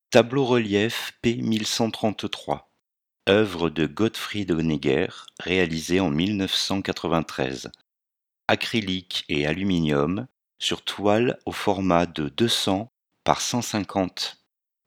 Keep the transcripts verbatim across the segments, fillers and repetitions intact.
Tableau-relief P mille cent trente-trois, œuvre de Gottfried Honegger, réalisée en mille neuf cent quatre-vingt-treize. Acrylique et aluminium, sur toile au format de deux cents par cent cinquante.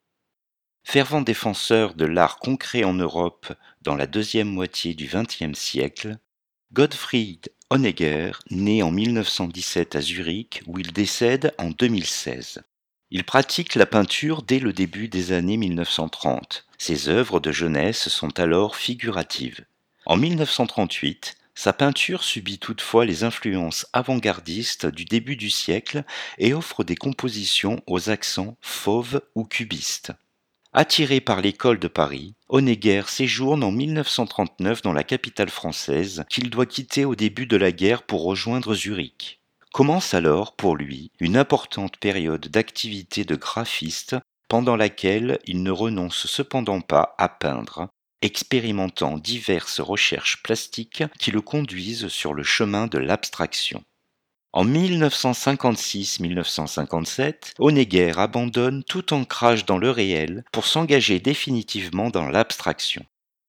Fervent défenseur de l'art concret en Europe dans la deuxième moitié du vingtième siècle, Gottfried Honegger naît en mille neuf cent dix-sept à Zurich où il décède en deux mille seize. Il pratique la peinture dès le début des années mille neuf cent trente. Ses œuvres de jeunesse sont alors figuratives. En mille neuf cent trente-huit, sa peinture subit toutefois les influences avant-gardistes du début du siècle et offre des compositions aux accents fauves ou cubistes. Attiré par l'école de Paris, Honegger séjourne en mille neuf cent trente-neuf dans la capitale française qu'il doit quitter au début de la guerre pour rejoindre Zurich. Commence alors, pour lui, une importante période d'activité de graphiste pendant laquelle il ne renonce cependant pas à peindre, expérimentant diverses recherches plastiques qui le conduisent sur le chemin de l'abstraction. En mille neuf cent cinquante-six mille neuf cent cinquante-sept, Honegger abandonne tout ancrage dans le réel pour s'engager définitivement dans l'abstraction.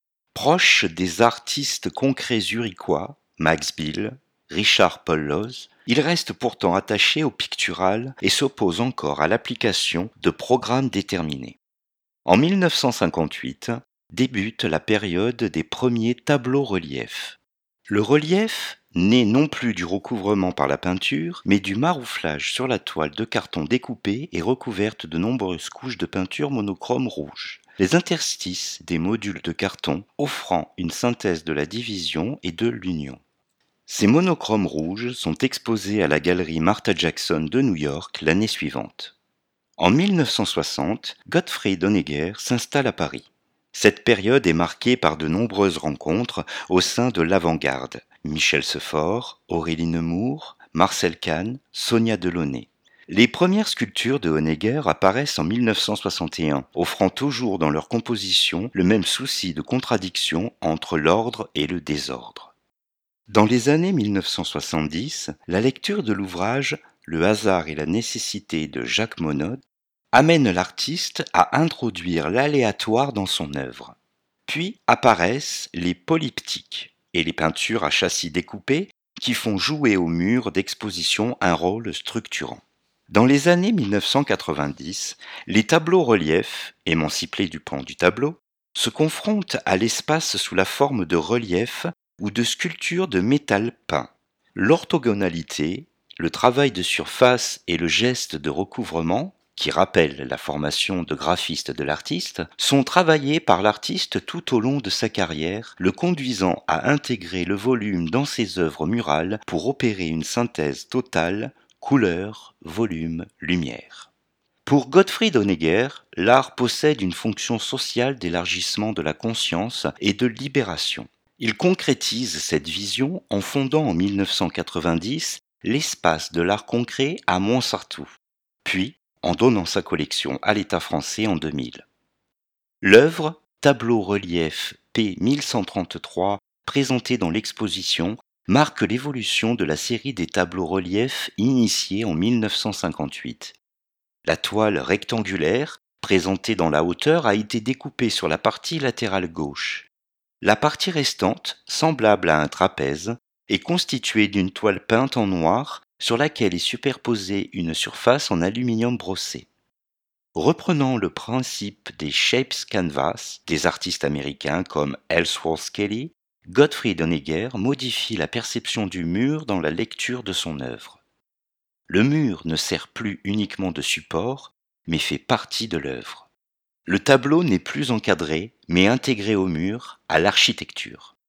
Proche des artistes concrets zurichois, Max Bill, Richard Polloz, il reste pourtant attaché au pictural et s'oppose encore à l'application de programmes déterminés. En mille neuf cent cinquante-huit débute la période des premiers tableaux-reliefs. Le relief naît non plus du recouvrement par la peinture, mais du marouflage sur la toile de carton découpée et recouverte de nombreuses couches de peinture monochrome rouge. Les interstices des modules de carton offrant une synthèse de la division et de l'union. Ces monochromes rouges sont exposés à la galerie Martha Jackson de New York l'année suivante. En mille neuf cent soixante, Gottfried Honegger s'installe à Paris. Cette période est marquée par de nombreuses rencontres au sein de l'avant-garde. Michel Sephore, Aurélie Nemours, Marcel Kahn, Sonia Delaunay. Les premières sculptures de Honegger apparaissent en mille neuf cent soixante et un, offrant toujours dans leur composition le même souci de contradiction entre l'ordre et le désordre. Dans les années mille neuf cent soixante-dix, la lecture de l'ouvrage « Le hasard et la nécessité » de Jacques Monod amène l'artiste à introduire l'aléatoire dans son œuvre. Puis apparaissent les polyptyques et les peintures à châssis découpés qui font jouer au mur d'exposition un rôle structurant. Dans les années mille neuf cent quatre-vingt-dix, les tableaux-reliefs, émancipés du plan du tableau, se confrontent à l'espace sous la forme de reliefs ou de sculptures de métal peint. L'orthogonalité, le travail de surface et le geste de recouvrement, qui rappellent la formation de graphiste de l'artiste, sont travaillés par l'artiste tout au long de sa carrière, le conduisant à intégrer le volume dans ses œuvres murales pour opérer une synthèse totale, couleur, volume, lumière. Pour Gottfried Honegger, l'art possède une fonction sociale d'élargissement de la conscience et de libération. Il concrétise cette vision en fondant en mille neuf cent quatre-vingt-dix l'espace de l'art concret à Montsartou, puis en donnant sa collection à l'État français en deux mille. L'œuvre, tableau-relief P mille cent trente-trois, présentée dans l'exposition, marque l'évolution de la série des tableaux-reliefs initiés en mille neuf cent cinquante-huit. La toile rectangulaire, présentée dans la hauteur, a été découpée sur la partie latérale gauche. La partie restante, semblable à un trapèze, est constituée d'une toile peinte en noir sur laquelle est superposée une surface en aluminium brossé. Reprenant le principe des shapes canvas des artistes américains comme Ellsworth Kelly, Gottfried Honegger modifie la perception du mur dans la lecture de son œuvre. Le mur ne sert plus uniquement de support, mais fait partie de l'œuvre. Le tableau n'est plus encadré, mais intégré au mur, à l'architecture.